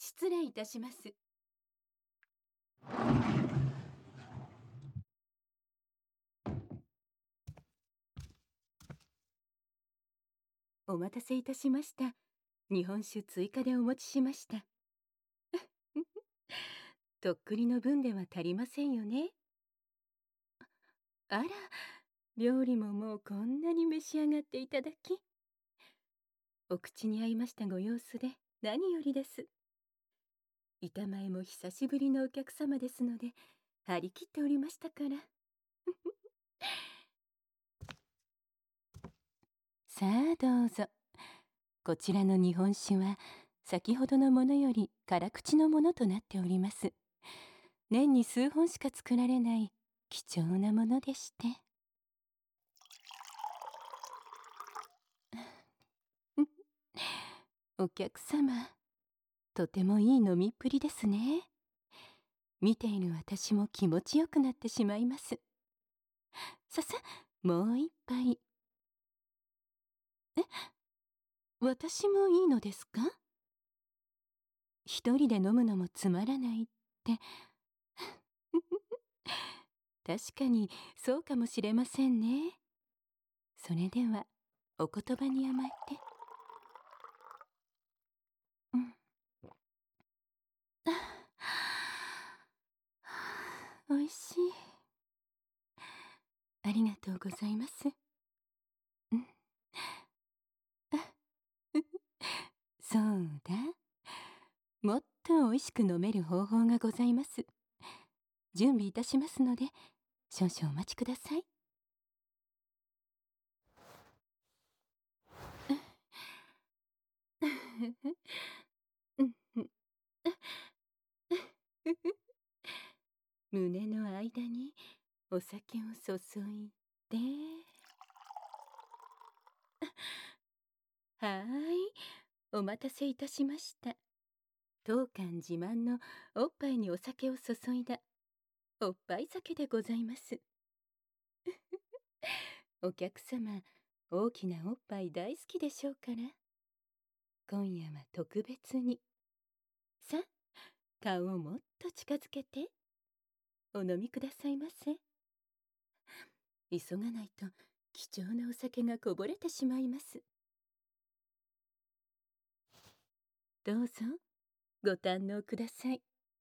失礼いたします。お待たせいたしました。日本酒追加でお持ちしました。とっくりの分では足りませんよね。あら、料理ももうこんなに召し上がっていただき、お口に合いましたご様子で何よりです。板前も久しぶりのお客様ですので、張り切っておりましたから。さあどうぞ。こちらの日本酒は先ほどのものより辛口のものとなっております。年に数本しか作られない貴重なものでして。お客様、とてもいい飲みっぷりですね。見ている私も気持ちよくなってしまいます。さ、もう一杯。私もいいのですか？一人で飲むのもつまらないって。確かにそうかもしれませんね。それではお言葉に甘えて。おいしい。ありがとうございます。そうだ。もっとおいしく飲める方法がございます。準備いたしますので、少々お待ちください。胸の間にお酒を注いで。はーい、お待たせいたしました。当館自慢のおっぱいにお酒を注いだおっぱい酒でございます。お客様、大きなおっぱい大好きでしょうから、今夜は特別に。さあ、顔をもっと近づけてお飲みくださいませ。急がないと貴重なお酒がこぼれてしまいます。どうぞご堪能ください。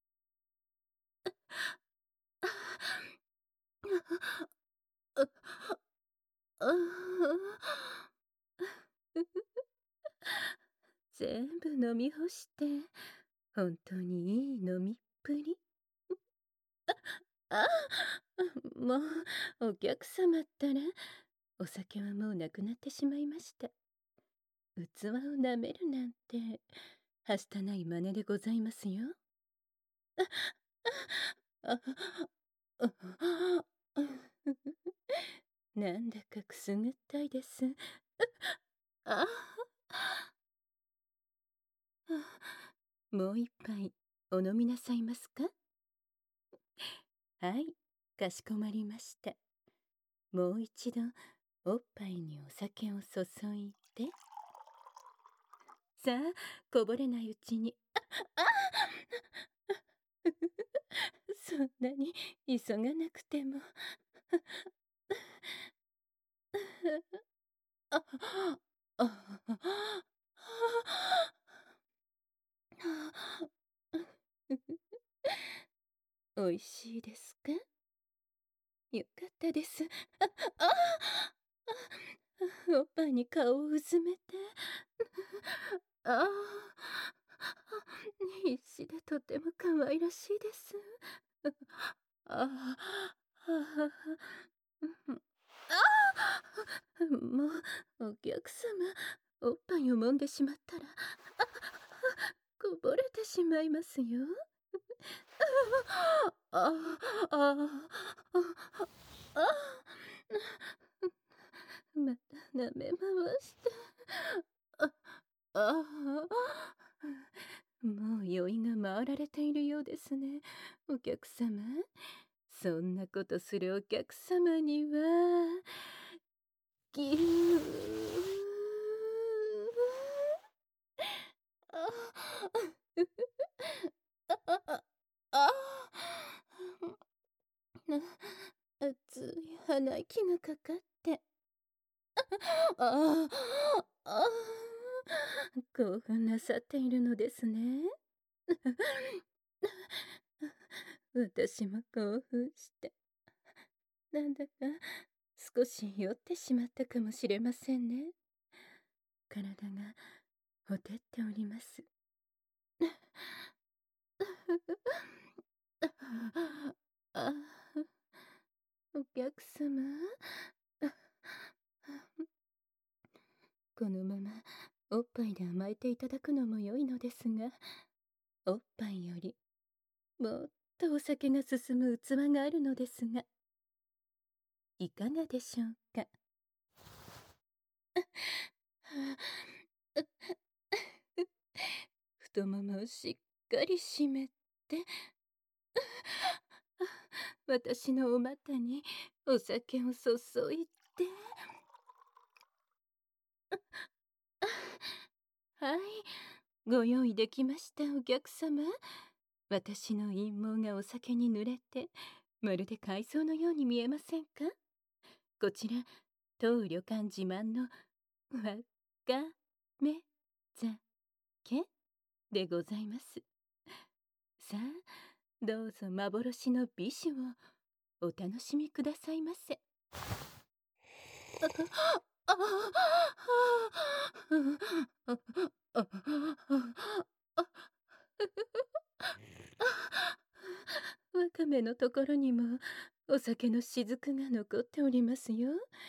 全部飲み干して本当にいい飲みっぷり。あ、もうお客様ったらお酒はもうなくなってしまいました。器を舐めるなんてはしたない真似でございますよ。なんだかくすぐったいです。もう一杯お飲みなさいますか？はい、かしこまりました。もう一度おっぱいにお酒を注いで。さあ、こぼれないうちに。そんなに急がなくても。おいしいですか？よかったです。おっぱいに顔をうずめて。ああ、必死でとても可愛らしいです。ああ、もうお客様、おっぱいを揉んでしまったらこぼれてしまいますよ。ああ、また舐め回して。もう酔いが回られているようですね、お客様。そんなことするお客様にはぎゅー気がかかって。ああ、興奮なさっているのですね。私も興奮して、なんだか少し酔ってしまったかもしれませんね。体がほてっております。あ、お客様、このままおっぱいで甘えていただくのも良いのですが、おっぱいよりもっとお酒が進む器があるのですが、いかがでしょうか。太ももをしっかり締めて、私のお股にお酒を注いで、はい、ご用意できましたお客様。私の陰毛がお酒に濡れて、まるで海藻のように見えませんか。こちら当旅館自慢のわかめ酒でございます。さあ、どうぞ幻の美酒をお楽しみくださいませ。わかめのところにもお酒の雫が残っておりますよ。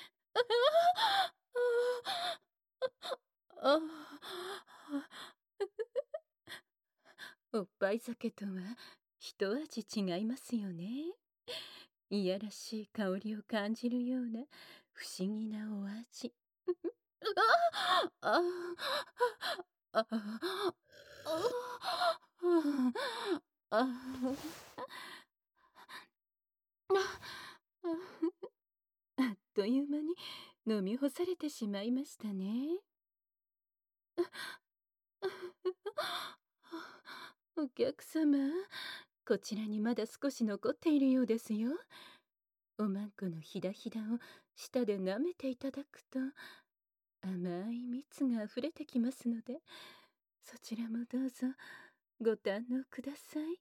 おっぱい酒とは一味違いますよね。いやらしい香りを感じるような不思議なお味。あああああっという間に飲み干されてしまいましたね。お客様、こちらにまだ少し残っているようですよ。おまんこのひだひだを舌で舐めていただくと甘い蜜があふれてきますので、そちらもどうぞご堪能ください。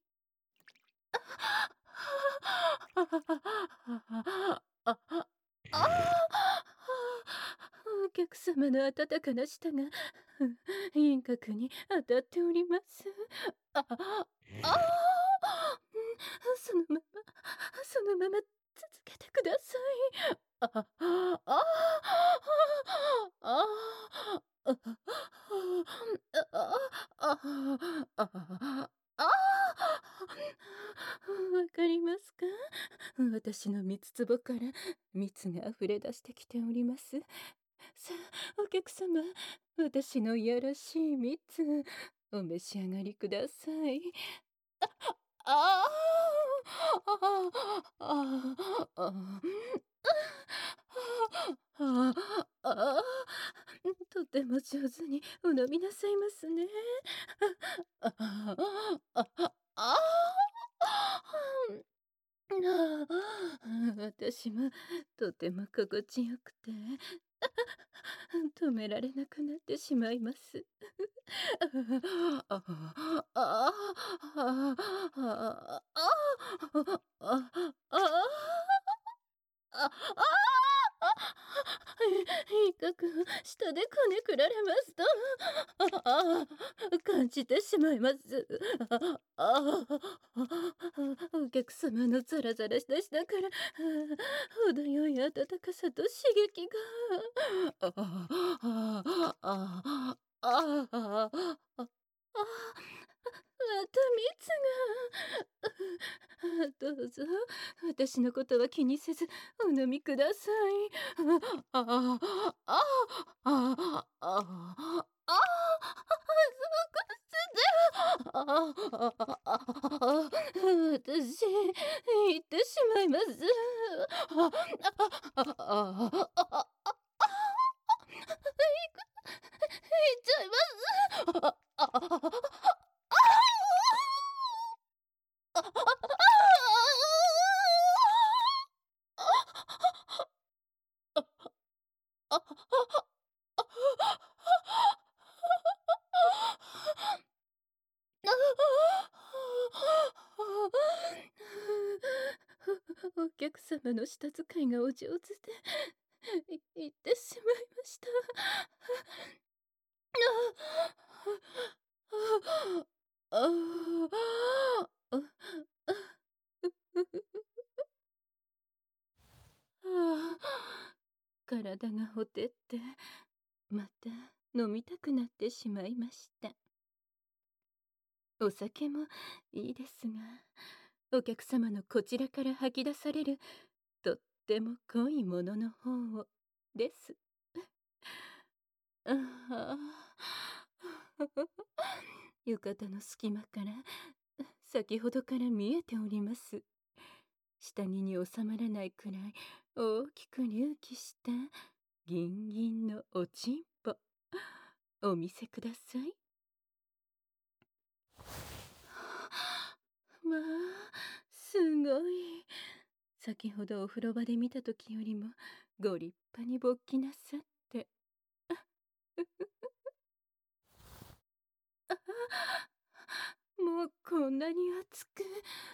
お客様の温かな舌が陰核に当たっております。そのままそのまま続けてください。わかりますか。私の蜜壺から蜜が溢れ出してきております。さあ、お客様、私のいやらしい蜜、お召し上がりください。ああああとても上手にお飲みなさいますね。私もとても心地よくて止められなくなってしまいます。いかく下でくねくられますと感じてしまいます。お客様のザラザラした下から程よい温かさと刺激がまた蜜がどうぞ私のことは気にせずお飲みください。私言ってしまいます。言っちゃいます。 客様の舌使いがお上手で言ってしまいました。ああああ体がほてってまた飲みたくなってしまいました。お酒もいいですが、お客様のこちらから吐き出されるとっても濃いものの方をです。ああ浴衣の隙間から先ほどから見えております。下着に収まらないくらい大きく隆起したギンギンのおちんぽ、お見せください。まあすごい。先ほどお風呂場で見た時よりもご立派に勃起なさって。もうこんなに熱く。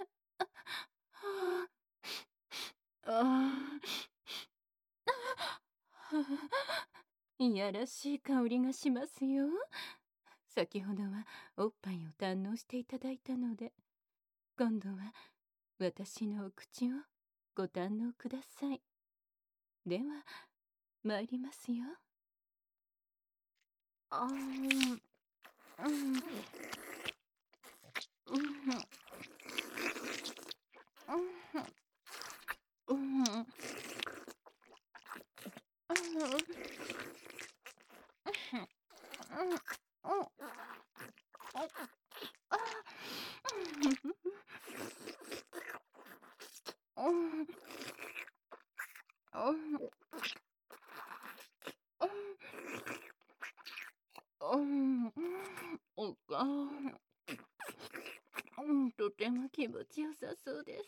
いやらしい香りがしますよ。先ほどはおっぱいを堪能していただいたので、今度は私のお口をご堪能ください。では参りますよ。とても気持ちよさそうです。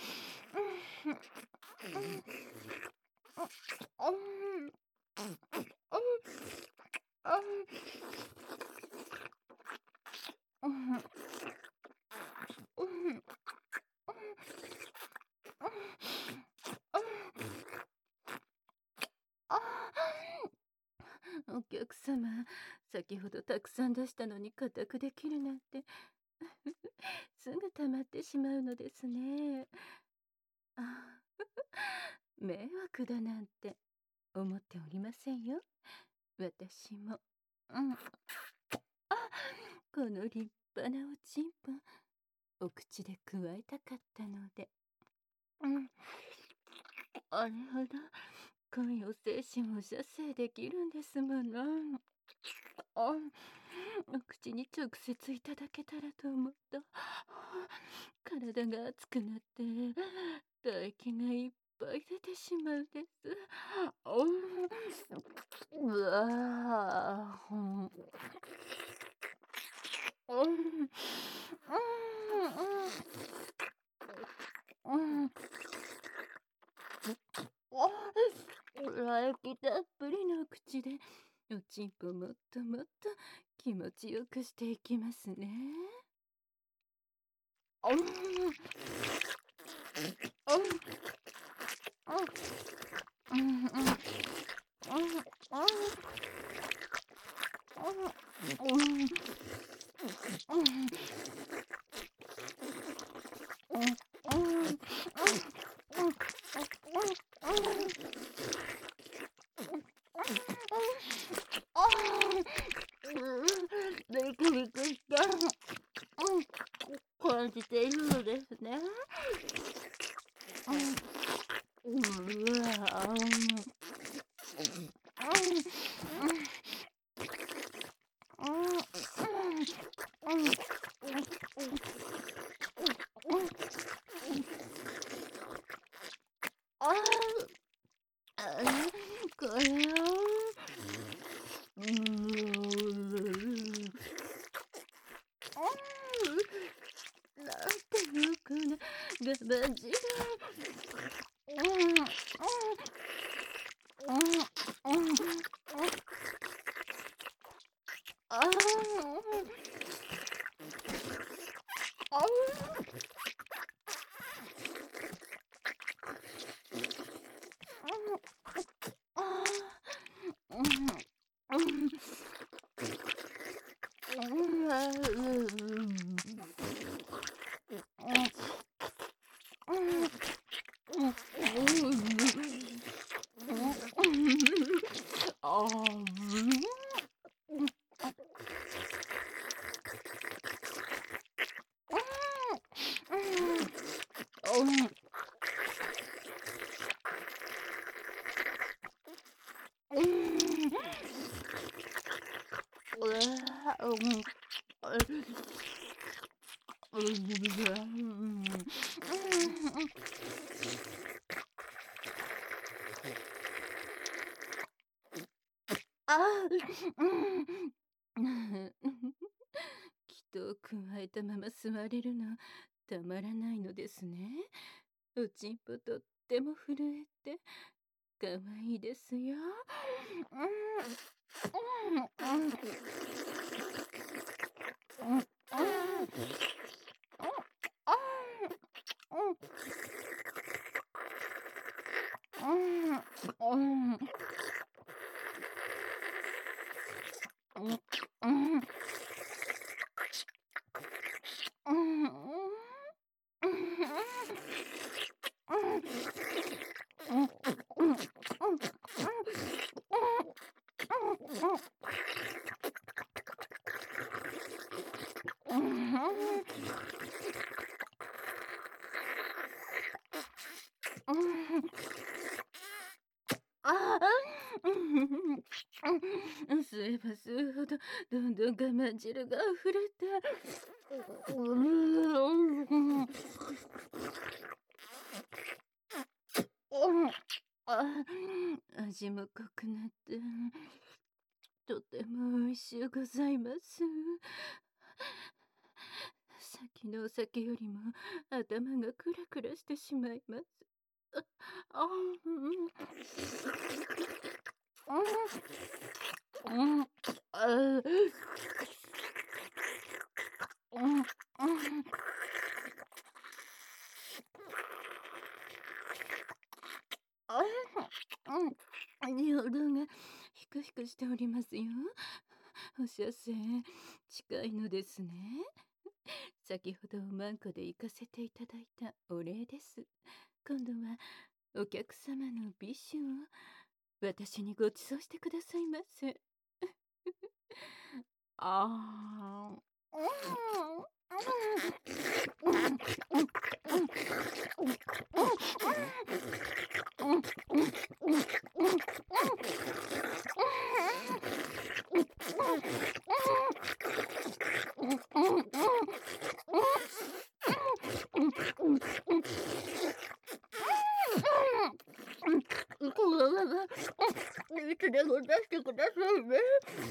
お客様、先ほどたくさん出したのに固くできるなんてすぐ溜まってしまうのですね。迷惑だなんて思っておりませんよ。私も。この立派なおちんぽ、お口でくわえたかったので。あれほど恋を精神を射精できるんですもの。お口に直接いただけたらと思うと体が熱くなって唾液がいっぱい出てしまうんです。うわ唾液たっぷりの口でおちんぽもっともっと気持ちよくしていきますね。ビクビクして感じているのですね。これなんていうかな、ガバジあ気と加えたまま座れるのたまらないのですね。おちんぽとっても震えてかわいいですよ。あ吸えば吸うほどどんどん我慢汁が溢れて味も濃くなってとても美味しゅうございます。先のお酒よりも頭がクラクラしてしまいます。あ尿道がヒクヒクしておりますよ。お射精近いのですね。先ほどおまんこで行かせていただいたお礼です。今度はお客様の美酒を私にご馳走してくださいませ。あいつでも出してくださいね。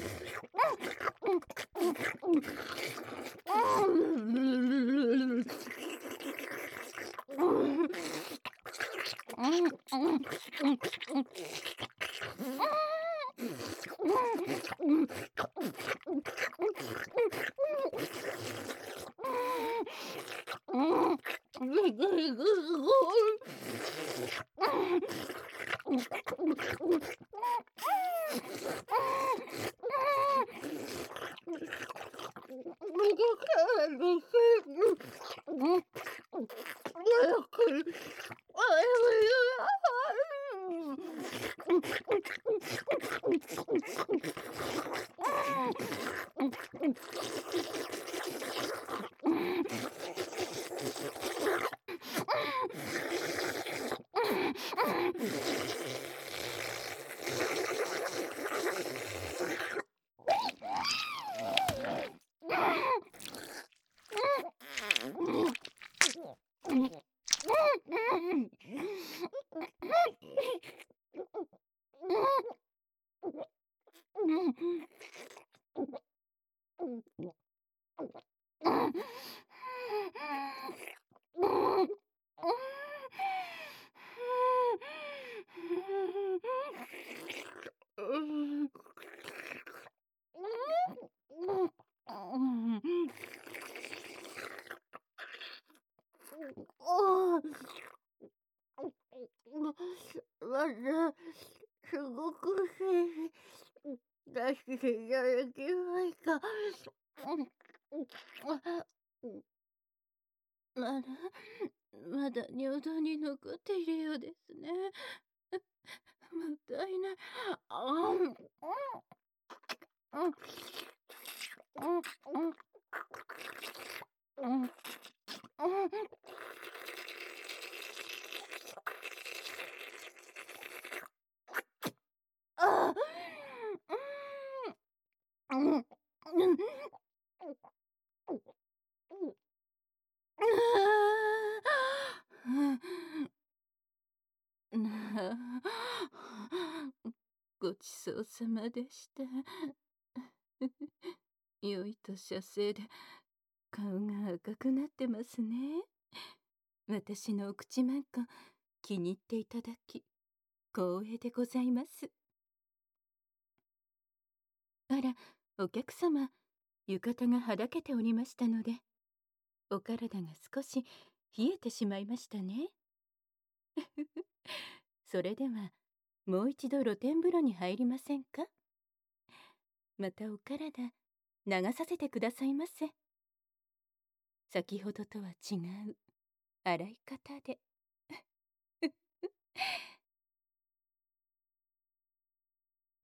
まだすごく出していただけますか。まだまだ尿道に残っているようですね。もったいない。 ごちそうさまでした。良いと射精で顔が赤くなってますね。私のお口まんこ気に入っていただき光栄でございます。あら、お客様、浴衣がはだけておりましたので、お体が少し冷えてしまいましたね。それでは、もう一度露天風呂に入りませんか？またお体、流させてくださいませ。先ほどとは違う、洗い方で。